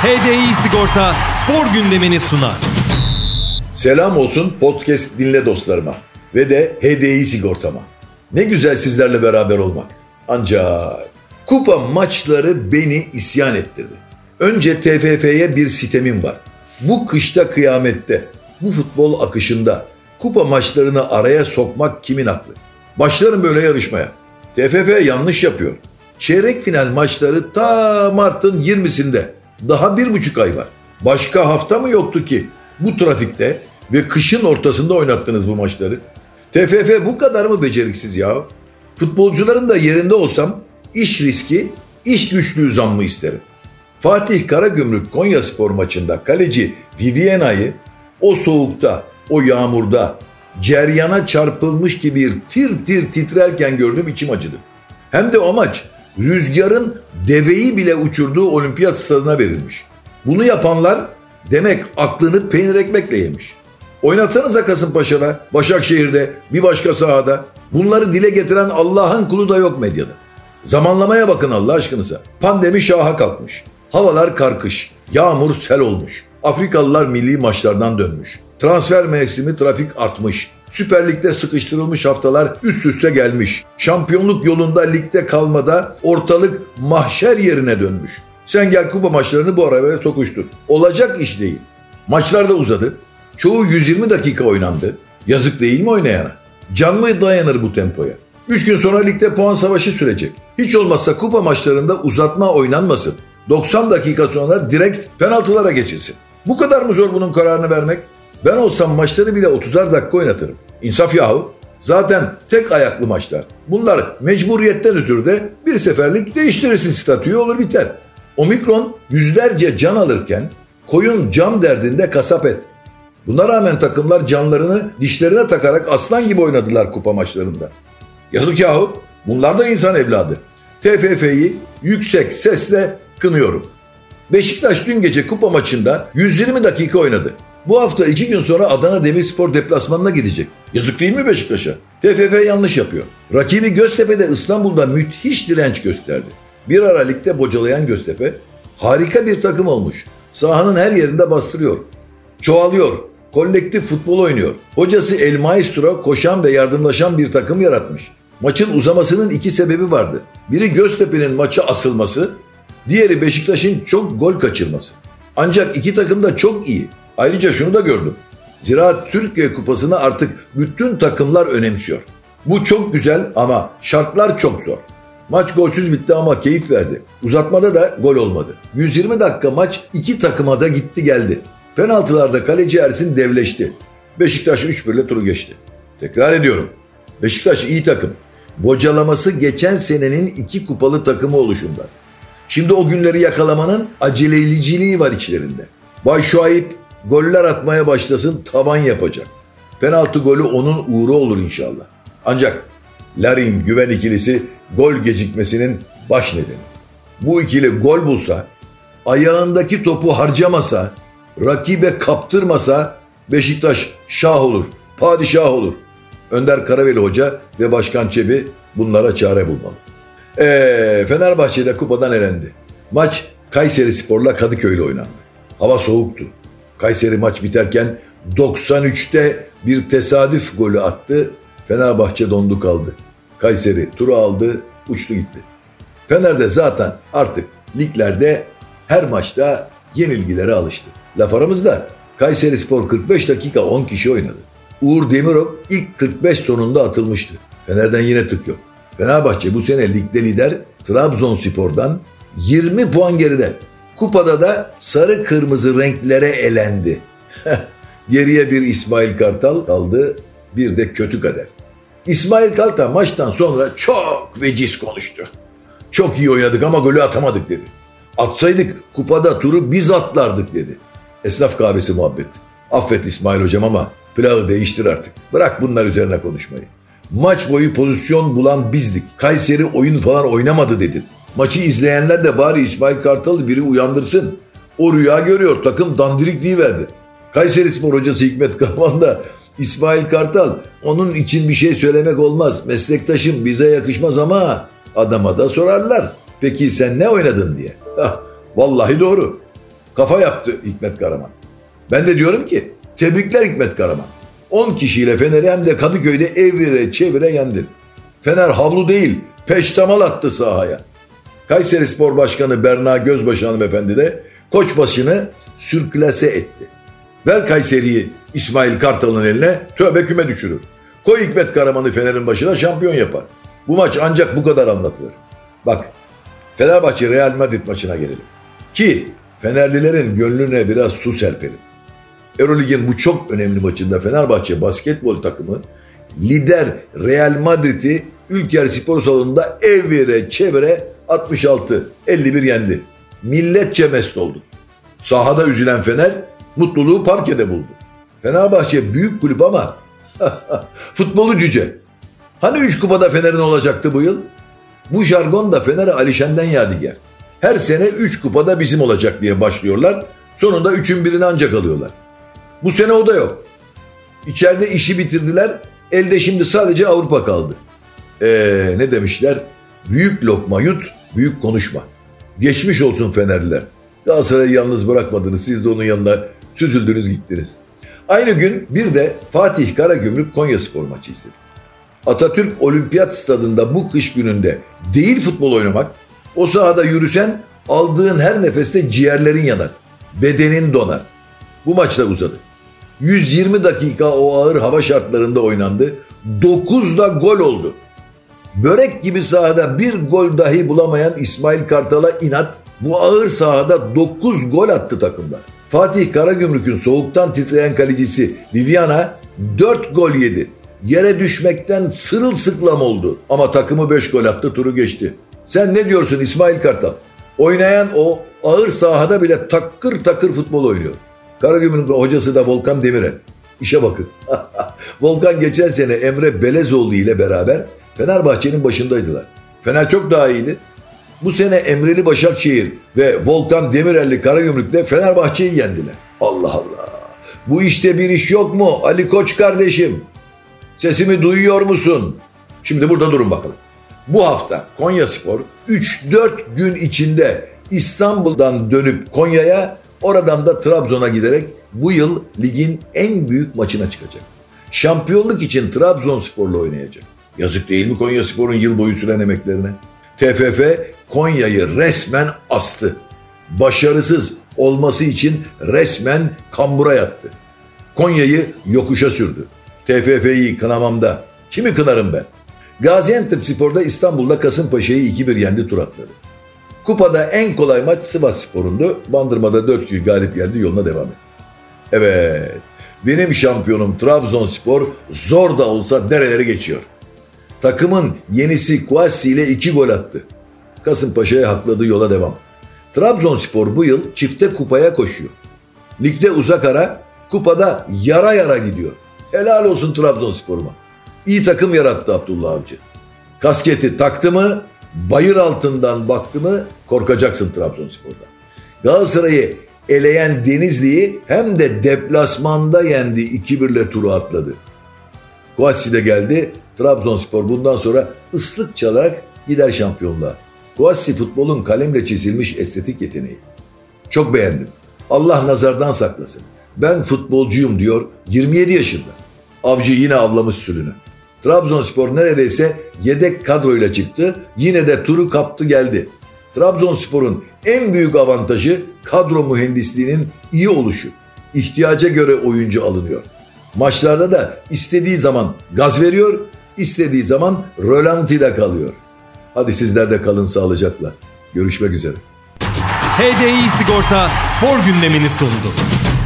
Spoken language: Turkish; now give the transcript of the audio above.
HDI Sigorta spor gündemini sunar. Selam olsun podcast dinle dostlarıma ve de HDI Sigortama. Ne güzel sizlerle beraber olmak. Ancak kupa maçları beni isyan ettirdi. Önce TFF'ye bir sitemim var. Bu kışta kıyamette, bu futbol akışında kupa maçlarını araya sokmak kimin aklı? Başlarım böyle yarışmaya. TFF yanlış yapıyor. Çeyrek final maçları ta Mart'ın 20'sinde. Daha 1,5 ay var. Başka hafta mı yoktu ki bu trafikte ve kışın ortasında oynattınız bu maçları? TFF bu kadar mı beceriksiz ya? Futbolcuların da yerinde olsam iş riski, iş güçlüğü zammı isterim. Fatih Karagümrük Konyaspor maçında kaleci Viviana'yı o soğukta, o yağmurda ceryana çarpılmış gibi tir tir titrerken gördüm, içim acıdı. Hem de o maç rüzgarın deveyi bile uçurduğu olimpiyat stadına verilmiş. Bunu yapanlar demek aklını peynir ekmekle yemiş. Oynatsanıza Kasımpaşa'da, Başakşehir'de, bir başka sahada. Bunları dile getiren Allah'ın kulu da yok medyada. Zamanlamaya bakın Allah aşkınıza. Pandemi şaha kalkmış. Havalar karkış. Yağmur sel olmuş. Afrikalılar milli maçlardan dönmüş. Transfer mevsimi, trafik artmış. Süper Lig'de sıkıştırılmış haftalar üst üste gelmiş. Şampiyonluk yolunda ligde kalmada ortalık mahşer yerine dönmüş. Sen gel kupa maçlarını bu araya sokuştur. Olacak iş değil. Maçlar da uzadı. Çoğu 120 dakika oynandı. Yazık değil mi oynayana? Can mı dayanır bu tempoya? 3 gün sonra ligde puan savaşı sürecek. Hiç olmazsa kupa maçlarında uzatma oynanmasın. 90 dakika sonra direkt penaltılara geçilsin. Bu kadar mı zor bunun kararını vermek? Ben olsam maçları bile 30'ar dakika oynatırım. İnsaf yahu. Zaten tek ayaklı maçlar. Bunlar mecburiyetten ötürü de bir seferlik değiştirirsin statüyü, olur biter. Omikron yüzlerce can alırken koyun can derdinde kasap et. Buna rağmen takımlar canlarını dişlerine takarak aslan gibi oynadılar kupa maçlarında. Yazık yahu. Bunlar da insan evladı. TFF'yi yüksek sesle kınıyorum. Beşiktaş dün gece kupa maçında 120 dakika oynadı. Bu hafta 2 gün sonra Adana Demirspor deplasmanına gidecek. Yazık değil mi Beşiktaş'a? TFF yanlış yapıyor. Rakibi Göztepe'de İstanbul'da müthiş direnç gösterdi. Bir ara ligde bocalayan Göztepe harika bir takım olmuş. Sahanın her yerinde bastırıyor. Çoğalıyor. Kolektif futbol oynuyor. Hocası El Maestro koşan ve yardımlaşan bir takım yaratmış. Maçın uzamasının 2 sebebi vardı. Biri Göztepe'nin maça asılması, diğeri Beşiktaş'ın çok gol kaçırması. Ancak iki takım da çok iyi. Ayrıca şunu da gördüm. Ziraat Türkiye Kupası'nı artık bütün takımlar önemsiyor. Bu çok güzel ama şartlar çok zor. Maç golsüz bitti ama keyif verdi. Uzatmada da gol olmadı. 120 dakika maç iki takıma da gitti geldi. Penaltılarda kaleci Ersin devleşti. Beşiktaş 3-1'le turu geçti. Tekrar ediyorum. Beşiktaş iyi takım. Bocalaması geçen senenin 2 kupalı takımı oluşundan. Şimdi o günleri yakalamanın aceleliciliği var içlerinde. Bay Şuayb goller atmaya başlasın, tavan yapacak. Penaltı golü onun uğru olur inşallah. Ancak Larin Güven ikilisi gol gecikmesinin baş nedeni. Bu ikili gol bulsa, ayağındaki topu harcamasa, rakibe kaptırmasa Beşiktaş şah olur, padişah olur. Önder Karaveli Hoca ve Başkan Çebi bunlara çare bulmalı. Fenerbahçe'de kupadan elendi. Maç Kayserispor'la Kadıköy'le oynandı. Hava soğuktu. Kayseri maç biterken 93'te bir tesadüf golü attı. Fenerbahçe dondu kaldı. Kayseri turu aldı, uçtu gitti. Fener'de zaten artık liglerde her maçta yenilgilere alıştı. Laf aramızda Kayserispor 45 dakika 10 kişi oynadı. Uğur Demirok ilk 45 sonunda atılmıştı. Fener'den yine tık yok. Fenerbahçe bu sene ligde lider, Trabzonspor'dan 20 puan geride. Kupada da sarı kırmızı renklere elendi. Geriye bir İsmail Kartal kaldı, bir de kötü kader. İsmail Kartal maçtan sonra çok veciz konuştu. Çok iyi oynadık ama golü atamadık dedi. Atsaydık kupada turu biz atlardık dedi. Esnaf kahvesi muhabbet. Affet İsmail hocam ama plağı değiştir artık. Bırak bunlar üzerine konuşmayı. Maç boyu pozisyon bulan bizdik. Kayseri oyun falan oynamadı dedin. Maçı izleyenler de bari İsmail Kartal'ı biri uyandırsın. O rüya görüyor, takım dandirikliği verdi. Kayserispor hocası Hikmet Karaman da İsmail Kartal onun için bir şey söylemek olmaz. Meslektaşım bize yakışmaz ama adama da sorarlar. Peki sen ne oynadın diye. Vallahi doğru. Kafa yaptı Hikmet Karaman. Ben de diyorum ki tebrikler Hikmet Karaman. 10 kişiyle Fener'i hem de Kadıköy'de evire çevire yendin. Fener havlu değil peştemal attı sahaya. Kayserispor Başkanı Berna Gözbaşı hanımefendi de Koçbaşı'nı sürklase etti. Ver Kayseri'yi İsmail Kartal'ın eline, tövbe küme düşürür. Koy Hikmet Karaman'ı Fener'in başına, şampiyon yapar. Bu maç ancak bu kadar anlatılır. Bak, Fenerbahçe Real Madrid maçına gelelim. Ki Fenerlilerin gönlüne biraz su serpelim. Eurolig'in bu çok önemli maçında Fenerbahçe basketbol takımı lider Real Madrid'i Ülker Spor Salonu'nda evire çevire 66-51 yendi. Milletçe mest oldu. Sahada üzülen Fener mutluluğu parkede buldu. Fenerbahçe büyük kulüp ama futbolu cüce. Hani 3 kupada Fener'in olacaktı bu yıl? Bu jargon da Fener'e Alişen'den yadigar. Her sene 3 kupada bizim olacak diye başlıyorlar. Sonunda 3'ün birini ancak alıyorlar. Bu sene o da yok. İçeride işi bitirdiler. Elde şimdi sadece Avrupa kaldı. Ne demişler? Büyük lokma yut, büyük konuşma. Geçmiş olsun Fenerliler. Galatasaray'ı yalnız bırakmadınız. Siz de onun yanına süzüldünüz gittiniz. Aynı gün bir de Fatih Karagümrük Konyaspor maçı izledik. Atatürk Olimpiyat Stadında bu kış gününde değil futbol oynamak, o sahada yürüsen aldığın her nefeste ciğerlerin yanar, bedenin donar. Bu maçta uzadı. 120 dakika o ağır hava şartlarında oynandı. 9 da gol oldu. Börek gibi sahada bir gol dahi bulamayan İsmail Kartal'a inat, bu ağır sahada 9 gol attı takımlar. Fatih Karagümrük'ün soğuktan titreyen kalecisi Viviana 4 gol yedi. Yere düşmekten sırılsıklam oldu. Ama takımı 5 gol attı, turu geçti. Sen ne diyorsun İsmail Kartal? Oynayan o ağır sahada bile takır takır futbol oynuyor. Karagümrük'ün hocası da Volkan Demirel. İşe bakın. Volkan geçen sene Emre Belezoğlu ile beraber Fenerbahçe'nin başındaydılar. Fener çok daha iyiydi. Bu sene Emreli Başakşehir ve Volkan Demirel'li Karagümrük'le Fenerbahçe'yi yendiler. Allah Allah. Bu işte bir iş yok mu Ali Koç kardeşim? Sesimi duyuyor musun? Şimdi burada durun bakalım. Bu hafta Konyaspor 3-4 gün içinde İstanbul'dan dönüp Konya'ya, oradan da Trabzon'a giderek bu yıl ligin en büyük maçına çıkacak. Şampiyonluk için Trabzonspor'la oynayacak. Yazık değil mi Konyaspor'un yıl boyu süren emeklerine? TFF Konya'yı resmen astı. Başarısız olması için resmen kambura yattı. Konya'yı yokuşa sürdü. TFF'yi kınamamda. Kimi kınarım ben? Gaziantepspor'da İstanbul'da Kasımpaşa'yı 2-1 yendi, tur atladı. Kupada en kolay maç Sivasspor'undu. Bandırma'da 4-2 galip geldi, yoluna devam etti. Evet, benim şampiyonum Trabzonspor zor da olsa dereleri geçiyor. Takımın yenisi Kouassi ile 2 gol attı. Kasımpaşa'ya hakladığı yola devam. Trabzonspor bu yıl çifte kupaya koşuyor. Ligde uzak ara, kupada yara yara gidiyor. Helal olsun Trabzonspor'uma. İyi takım yarattı Abdullah Avcı. Kasketi taktı mı, bayır altından baktı mı korkacaksın Trabzonspor'da. Galatasaray'ı eleyen Denizli'yi hem de deplasmanda yendi, 2-1'le turu atladı. Kouassi de geldi. Trabzonspor bundan sonra ıslık çalarak gider şampiyonluğa. Kouassi futbolun kalemle çizilmiş estetik yeteneği. Çok beğendim. Allah nazardan saklasın. Ben futbolcuyum diyor 27 yaşında. Avcı yine avlamış sülünü. Trabzonspor neredeyse yedek kadroyla çıktı. Yine de turu kaptı geldi. Trabzonspor'un en büyük avantajı kadro mühendisliğinin iyi oluşu. İhtiyaca göre oyuncu alınıyor. Maçlarda da istediği zaman gaz veriyor, istediği zaman rölantide kalıyor. Hadi sizler de kalın sağlıcakla. Görüşmek üzere. HDI Sigorta spor gündemini sundu.